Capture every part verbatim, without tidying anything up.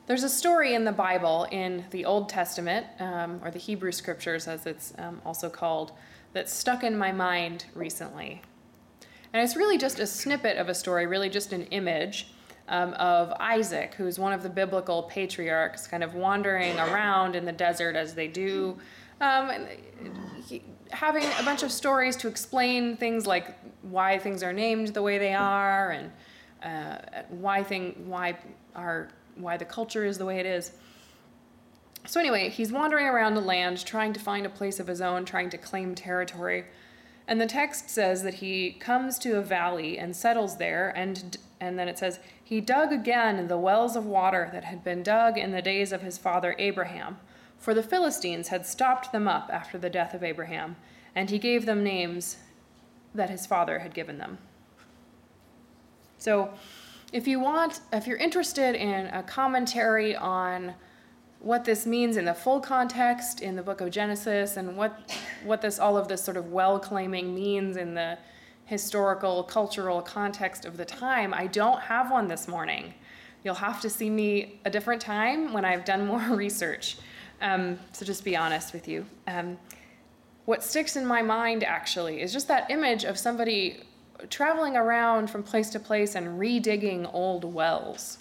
There's a story in the Bible, in the Old Testament, um, or the Hebrew Scriptures as it's um, also called, that stuck in my mind recently. And it's really just a snippet of a story, really just an image um, of Isaac, who's one of the biblical patriarchs, kind of wandering around in the desert as they do, um, and he, having a bunch of stories to explain things like why things are named the way they are, and uh, why thing why our why the culture is the way it is. So anyway, he's wandering around the land, trying to find a place of his own, trying to claim territory. And the text says that he comes to a valley and settles there, and and then it says, he dug again the wells of water that had been dug in the days of his father Abraham, for the Philistines had stopped them up after the death of Abraham, and he gave them names that his father had given them. So if you want, if you're interested in a commentary on what this means in the full context in the book of Genesis, and what what this all of this sort of well-claiming means in the historical, cultural context of the time, I don't have one this morning. You'll have to see me a different time when I've done more research. Um, so just be honest with you. Um, what sticks in my mind, actually, is just that image of somebody traveling around from place to place and redigging old wells.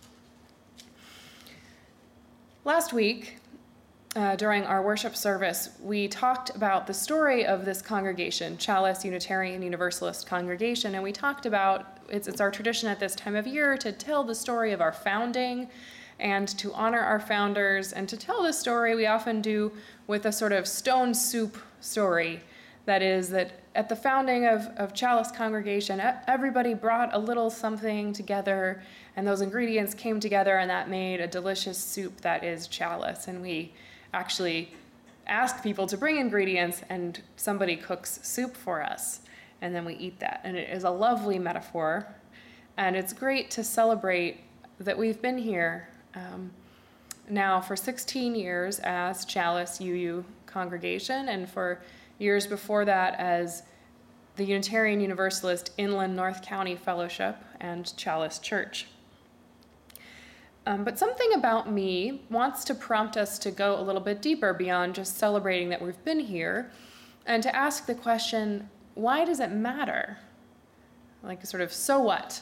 Last week, uh, during our worship service, we talked about the story of this congregation, Chalice Unitarian Universalist Congregation, and we talked about, it's, it's our tradition at this time of year to tell the story of our founding and to honor our founders, and to tell the story we often do with a sort of stone soup story. That is, that at the founding of, of Chalice Congregation, everybody brought a little something together, and those ingredients came together, and that made a delicious soup that is Chalice. And we actually ask people to bring ingredients, and somebody cooks soup for us, and then we eat that. And it is a lovely metaphor, and it's great to celebrate that we've been here um, now for sixteen years as Chalice U U Congregation, and for years before that as the Unitarian Universalist Inland North County Fellowship and Chalice Church. Um, but something about me wants to prompt us to go a little bit deeper beyond just celebrating that we've been here, and to ask the question, why does it matter? Like, sort of, so what?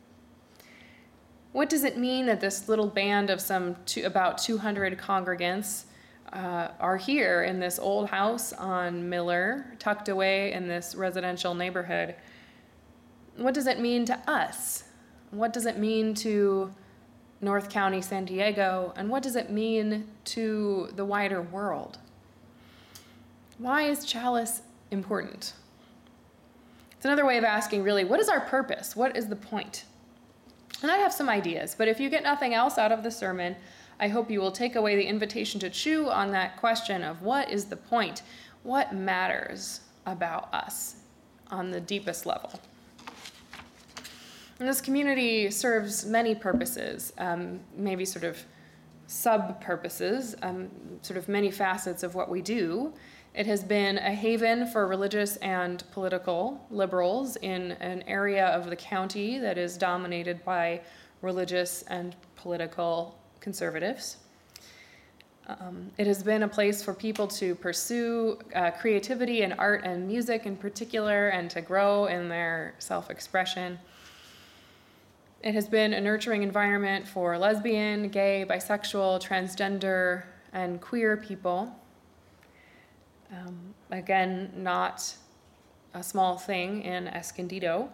What does it mean that this little band of some two, about two hundred congregants Uh, are here in this old house on Miller, tucked away in this residential neighborhood? What does it mean to us? What does it mean to North County, San Diego? And what does it mean to the wider world? Why is Chalice important? It's another way of asking, really, what is our purpose? What is the point? And I have some ideas, but if you get nothing else out of the sermon, I hope you will take away the invitation to chew on that question of what is the point? What matters about us on the deepest level? And this community serves many purposes, um, maybe sort of sub-purposes, um, sort of many facets of what we do. It has been a haven for religious and political liberals in an area of the county that is dominated by religious and political conservatives. Um, it has been a place for people to pursue uh, creativity and art and music in particular, and to grow in their self-expression. It has been a nurturing environment for lesbian, gay, bisexual, transgender, and queer people. Um, again, not a small thing in Escondido.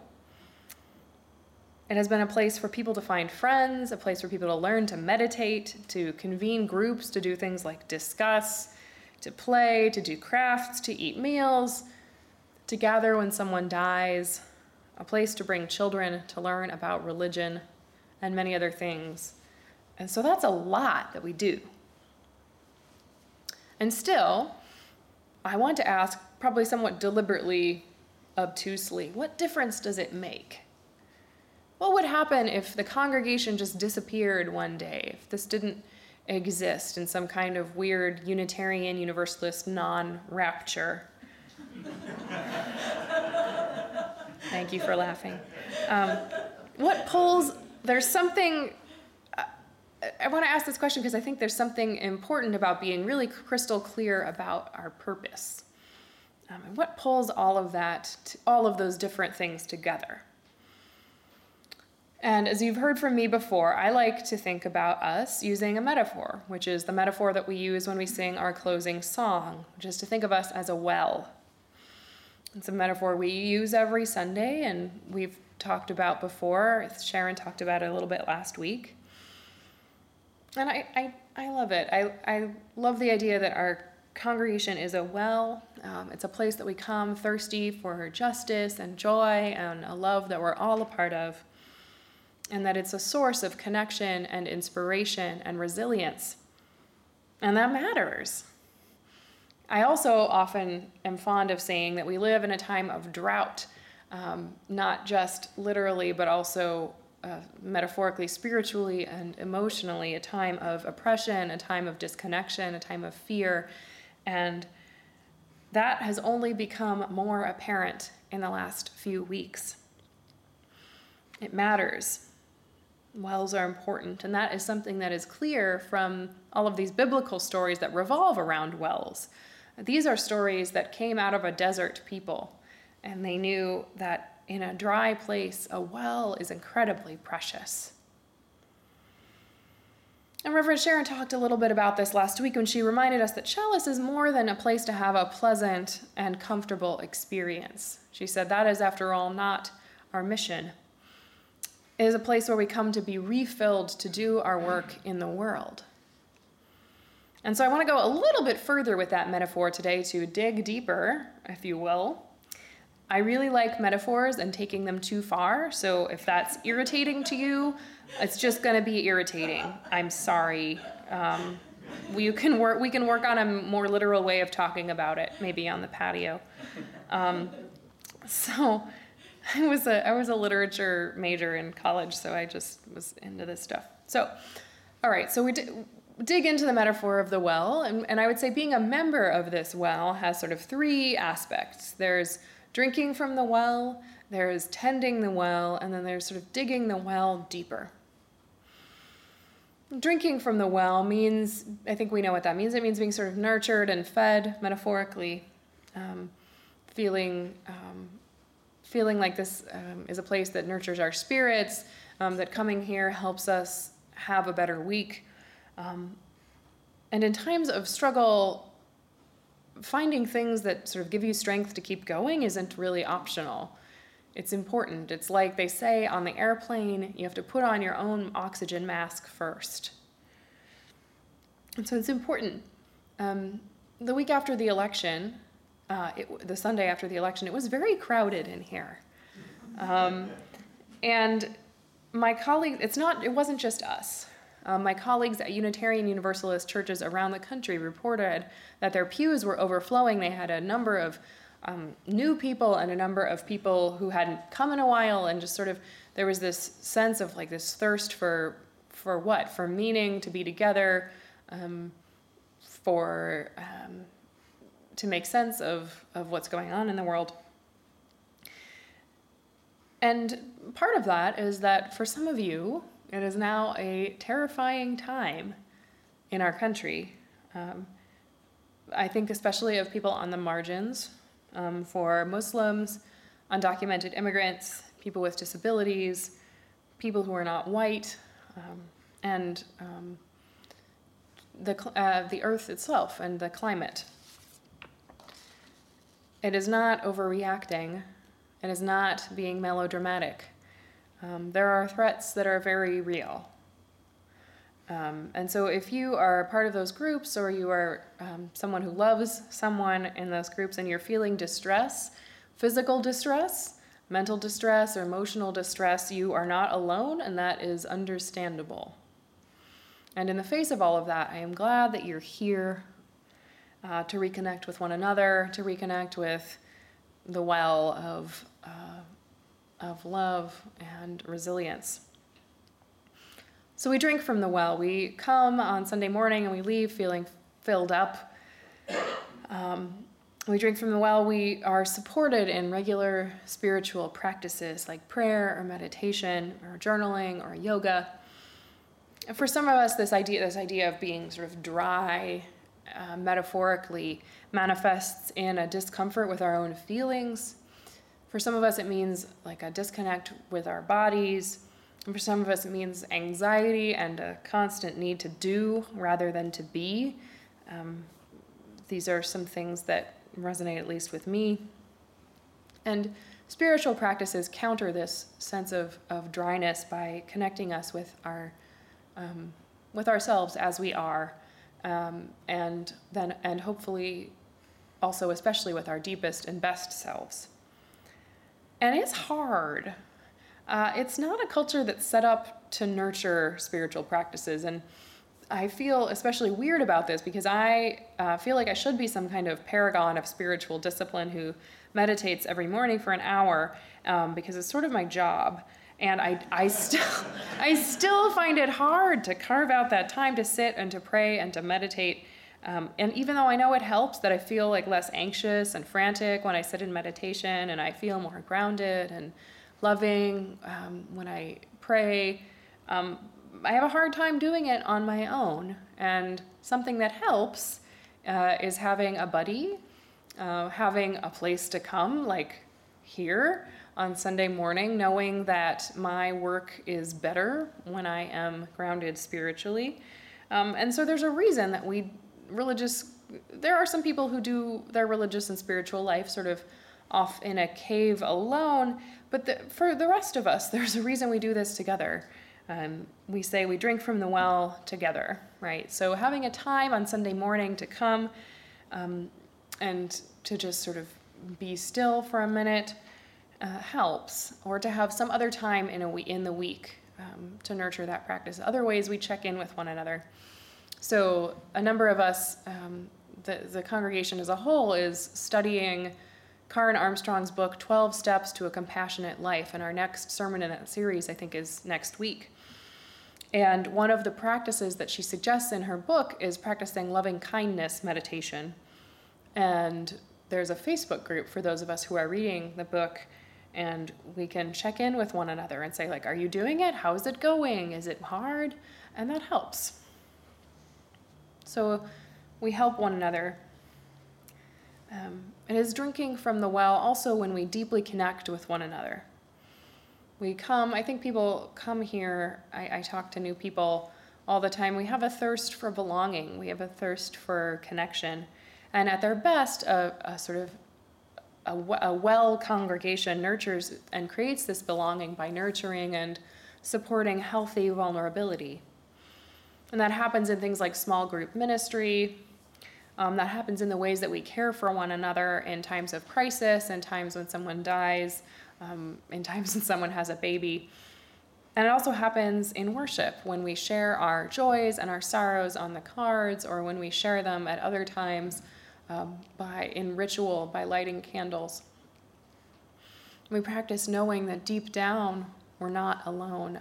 It has been a place for people to find friends, a place for people to learn to meditate, to convene groups, to do things like discuss, to play, to do crafts, to eat meals, to gather when someone dies, a place to bring children to learn about religion, and many other things. And so that's a lot that we do. And still, I want to ask, probably somewhat deliberately, obtusely, what difference does it make? What would happen if the congregation just disappeared one day, if this didn't exist in some kind of weird Unitarian Universalist non-rapture? Thank you for laughing. Um, what pulls, there's something, uh, I want to ask this question because I think there's something important about being really crystal clear about our purpose. Um, and what pulls all of that, to, all of those different things together? And as you've heard from me before, I like to think about us using a metaphor, which is the metaphor that we use when we sing our closing song, which is to think of us as a well. It's a metaphor we use every Sunday, and we've talked about before. Sharon talked about it a little bit last week. And I, I, I love it. I, I love the idea that our congregation is a well. Um, it's a place that we come thirsty for justice and joy and a love that we're all a part of. And that it's a source of connection and inspiration and resilience. And that matters. I also often am fond of saying that we live in a time of drought, um, not just literally, but also uh, metaphorically, spiritually, and emotionally, a time of oppression, a time of disconnection, a time of fear. And that has only become more apparent in the last few weeks. It matters. Wells are important, and that is something that is clear from all of these biblical stories that revolve around wells. These are stories that came out of a desert people, and they knew that in a dry place, a well is incredibly precious. And Reverend Sharon talked a little bit about this last week when she reminded us that Chalice is more than a place to have a pleasant and comfortable experience. She said that is, after all, not our mission. It is a place where we come to be refilled to do our work in the world. And so I want to go a little bit further with that metaphor today to dig deeper, if you will. I really like metaphors and taking them too far, so if that's irritating to you, it's just going to be irritating. I'm sorry. Um, we can work. We can work on a more literal way of talking about it, maybe on the patio. Um, so, I was a I was a literature major in college, so I just was into this stuff. So, all right. So we d- dig into the metaphor of the well, and, and I would say being a member of this well has sort of three aspects. There's drinking from the well, there's tending the well, and then there's sort of digging the well deeper. Drinking from the well means, I think we know what that means. It means being sort of nurtured and fed, metaphorically, um, feeling um, feeling like this um, is a place that nurtures our spirits, um, that coming here helps us have a better week. Um, and in times of struggle, finding things that sort of give you strength to keep going isn't really optional. It's important. It's like they say on the airplane, you have to put on your own oxygen mask first. And so it's important. Um, the week after the election, uh, it, the Sunday after the election, it was very crowded in here. Um, and my colleagues, it's not, it wasn't just us. Um, my colleagues at Unitarian Universalist churches around the country reported that their pews were overflowing. They had a number of um, new people and a number of people who hadn't come in a while, and just sort of, there was this sense of like this thirst for, for what? For meaning, to be together, um, for, um, to make sense of, of what's going on in the world. And part of that is that for some of you, it is now a terrifying time in our country. Um, I think especially of people on the margins, um, for Muslims, undocumented immigrants, people with disabilities, people who are not white, um, and um, the uh, the earth itself and the climate. It is not overreacting. It is not being melodramatic. Um, there are threats that are very real. Um, and so if you are part of those groups, or you are um, someone who loves someone in those groups, and you're feeling distress, physical distress, mental distress, or emotional distress, you are not alone, and that is understandable. And in the face of all of that, I am glad that you're here uh, to reconnect with one another, to reconnect with the well of uh, of love and resilience. So we drink from the well. We come on Sunday morning and we leave feeling filled up. Um, we drink from the well. We are supported in regular spiritual practices like prayer or meditation or journaling or yoga. for some of us, this idea, this idea of being sort of dry, uh, metaphorically, manifests in a discomfort with our own feelings. For some of us, it means like a disconnect with our bodies. And for some of us, it means anxiety and a constant need to do rather than to be. Um, these are some things that resonate, at least with me. And spiritual practices counter this sense of, of dryness by connecting us with our um, with ourselves as we are, um, and then and hopefully also especially with our deepest and best selves. And it's hard. Uh, it's not a culture that's set up to nurture spiritual practices, and I feel especially weird about this because I uh, feel like I should be some kind of paragon of spiritual discipline who meditates every morning for an hour, um, because it's sort of my job. And I, I still, I still find it hard to carve out that time to sit and to pray and to meditate. Um, and even though I know it helps, that I feel like less anxious and frantic when I sit in meditation, and I feel more grounded and loving um, when I pray, um, I have a hard time doing it on my own. And something that helps uh, is having a buddy, uh, having a place to come, like here on Sunday morning, knowing that my work is better when I am grounded spiritually. Um, and so there's a reason that we religious, there are some people who do their religious and spiritual life sort of off in a cave alone, but the, for the rest of us, there's a reason we do this together. Um, we say we drink from the well together, right? So having a time on Sunday morning to come um, and to just sort of be still for a minute uh, helps, or to have some other time in a we- in the week um, to nurture that practice. Other ways we check in with one another. So a number of us, um, the, the congregation as a whole, is studying Karen Armstrong's book, twelve Steps to a Compassionate Life, and our next sermon in that series, I think, is next week. And one of the practices that she suggests in her book is practicing loving kindness meditation. And there's a Facebook group for those of us who are reading the book, and we can check in with one another and say, like, are you doing it? How's it going? Is it hard? And that helps. So we help one another. Um, it is drinking from the well also when we deeply connect with one another. We come, I think people come here, I, I talk to new people all the time. We have a thirst for belonging. We have a thirst for connection. And at their best, a, a sort of a, a well congregation nurtures and creates this belonging by nurturing and supporting healthy vulnerability. And that happens in things like small group ministry. Um, that happens in the ways that we care for one another in times of crisis, in times when someone dies, um, in times when someone has a baby. And it also happens in worship, when we share our joys and our sorrows on the cards, or when we share them at other times um, by in ritual, by lighting candles. We practice knowing that deep down, we're not alone.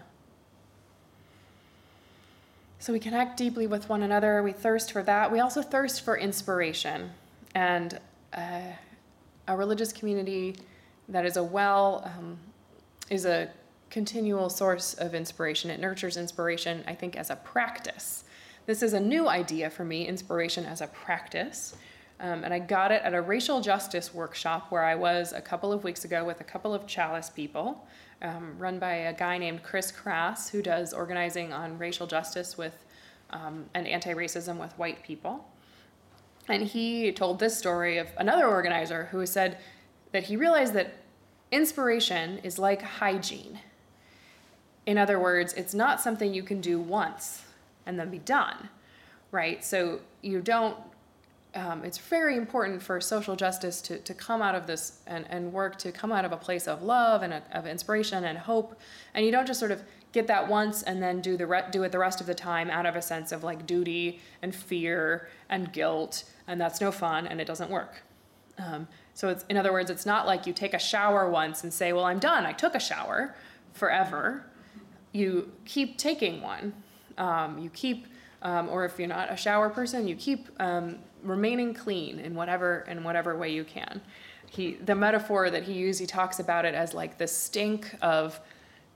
So we connect deeply with one another. We thirst for that. We also thirst for inspiration. And uh, a religious community that is a well, um, is a continual source of inspiration. It nurtures inspiration, I think, as a practice. This is a new idea for me, inspiration as a practice. Um, and I got it at a racial justice workshop where I was a couple of weeks ago with a couple of Chalice people, um, run by a guy named Chris Crass, who does organizing on racial justice with um, and anti-racism with white people. And he told this story of another organizer who said that he realized that inspiration is like hygiene. In other words, it's not something you can do once and then be done, right? So you don't, um, it's very important for social justice to, to come out of this and, and work to come out of a place of love and a, of inspiration and hope. And you don't just sort of get that once and then do the re- do it the rest of the time out of a sense of like duty and fear and guilt, and that's no fun and it doesn't work. Um, so it's, in other words, it's not like you take a shower once and say, well, I'm done, I took a shower forever. You keep taking one. Um, you keep, um, or if you're not a shower person, you keep um, remaining clean in whatever in whatever way you can. He, the metaphor that he used, he talks about it as like the stink of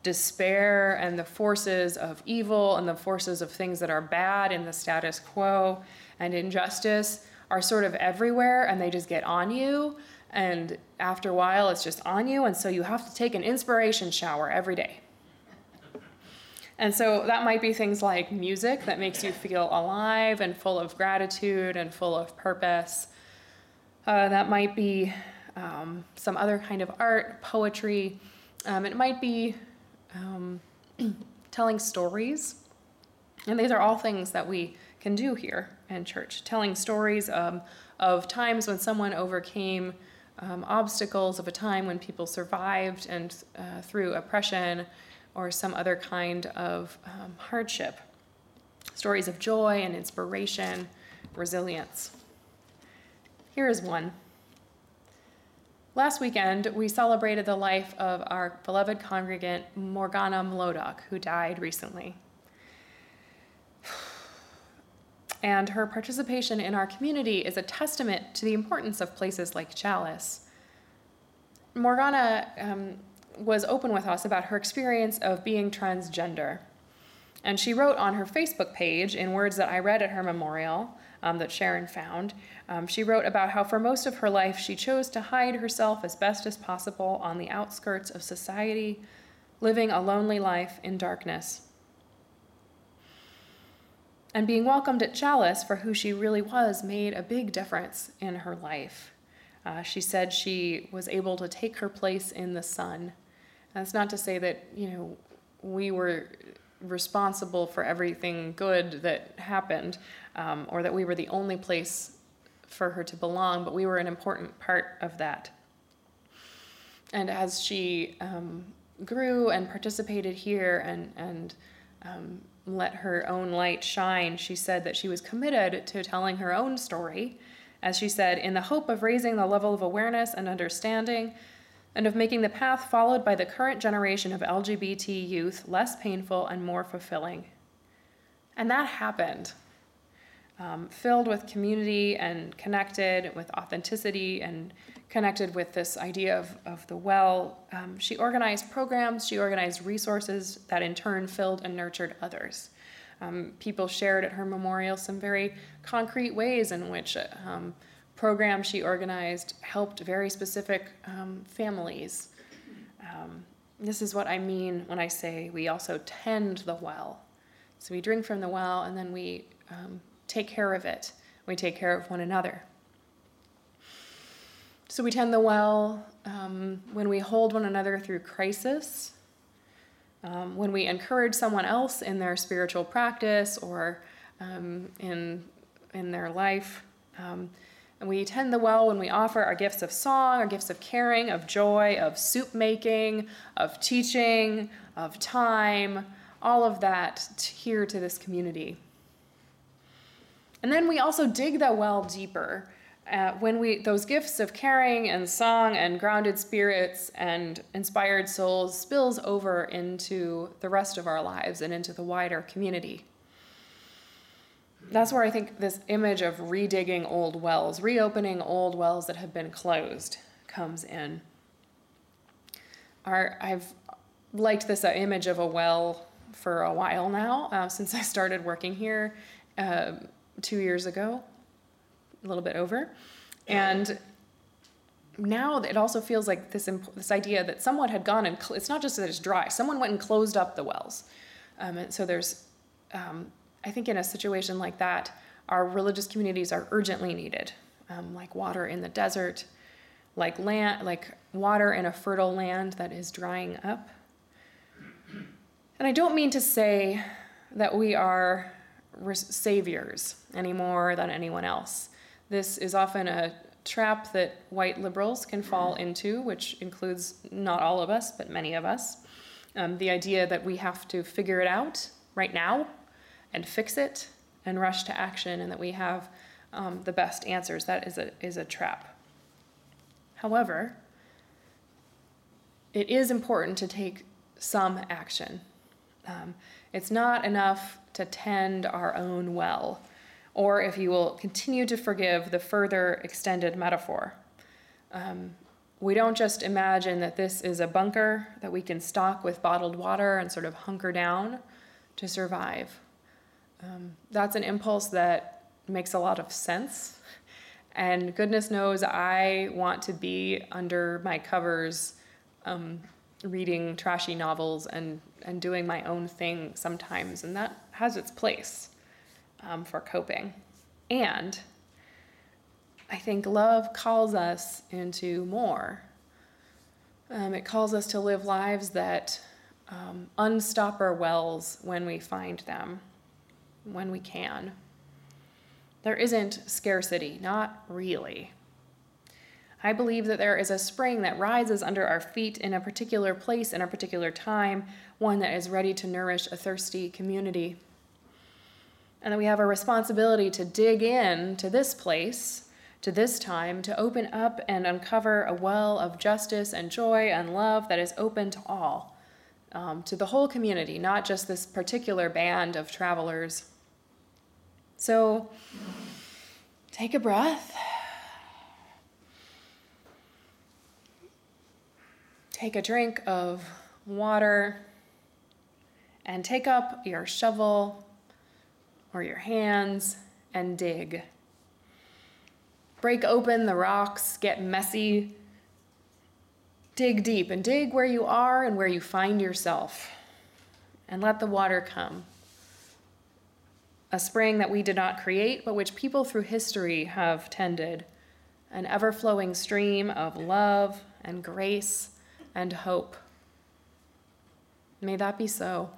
despair and the forces of evil and the forces of things that are bad in the status quo and injustice are sort of everywhere, and they just get on you. And after a while, it's just on you. And so you have to take an inspiration shower every day. And so that might be things like music that makes you feel alive and full of gratitude and full of purpose. Uh, that might be um, some other kind of art, poetry. Um, it might be um, telling stories. And these are all things that we can do here in church. Telling stories um, of times when someone overcame um, obstacles, of a time when people survived and uh, through oppression or some other kind of um, hardship. Stories of joy and inspiration, resilience. Here is one. Last weekend, we celebrated the life of our beloved congregant, Morgana Mlodok, who died recently. And her participation in our community is a testament to the importance of places like Chalice. Morgana um, was open with us about her experience of being transgender. And she wrote on her Facebook page, in words that I read at her memorial um, that Sharon found, um, she wrote about how for most of her life she chose to hide herself as best as possible on the outskirts of society, living a lonely life in darkness. And being welcomed at Chalice for who she really was made a big difference in her life. Uh, she said she was able to take her place in the sun. That's not to say that, you know, we were responsible for everything good that happened, um, or that we were the only place for her to belong, but we were an important part of that. And as she um, grew and participated here and, and um, let her own light shine, she said that she was committed to telling her own story, as she said, in the hope of raising the level of awareness and understanding and of making the path followed by the current generation of L G B T youth less painful and more fulfilling. And that happened. Um, filled with community and connected with authenticity and connected with this idea of, of the well. Um, she organized programs, she organized resources that in turn filled and nurtured others. Um, people shared at her memorial some very concrete ways in which um, programs she organized helped very specific um, families. Um, this is what I mean when I say we also tend the well. So we drink from the well and then we um, take care of it. We take care of one another. So we tend the well um, when we hold one another through crisis, um, when we encourage someone else in their spiritual practice or um, in, in their life. Um, and we tend the well when we offer our gifts of song, our gifts of caring, of joy, of soup making, of teaching, of time, all of that t- here to this community. And then we also dig the well deeper uh, when we those gifts of caring and song and grounded spirits and inspired souls spills over into the rest of our lives and into the wider community. That's where I think this image of redigging old wells, reopening old wells that have been closed, comes in. Our, I've liked this uh, image of a well for a while now, uh, since I started working here uh, two years ago, a little bit over. And now it also feels like this imp- this idea that someone had gone and, cl- it's not just that it's dry, someone went and closed up the wells. Um, and so there's, um, I think in a situation like that, our religious communities are urgently needed, um, like water in the desert, like land, like water in a fertile land that is drying up. And I don't mean to say that we are saviors any more than anyone else. This is often a trap that white liberals can fall into, which includes not all of us, but many of us. Um, the idea that we have to figure it out right now and fix it and rush to action, and that we have um, the best answers. That is a is a trap. However, it is important to take some action. Um, it's not enough to tend our own well, or if you will continue to forgive the further extended metaphor. Um, we don't just imagine that this is a bunker that we can stock with bottled water and sort of hunker down to survive. Um, that's an impulse that makes a lot of sense. And goodness knows I want to be under my covers um, reading trashy novels and, and doing my own thing sometimes. And that has its place um, for coping. And I think love calls us into more. Um, it calls us to live lives that um, unstop our wells when we find them, when we can. There isn't scarcity, not really. I believe that there is a spring that rises under our feet in a particular place, in a particular time, one that is ready to nourish a thirsty community. And that we have a responsibility to dig in to this place, to this time, to open up and uncover a well of justice and joy and love that is open to all, um, to the whole community, not just this particular band of travelers. So take a breath. Take a drink of water and take up your shovel or your hands and dig. Break open the rocks, get messy, dig deep, and dig where you are and where you find yourself, and let the water come. A spring that we did not create, but which people through history have tended, an ever-flowing stream of love and grace and hope. May that be so.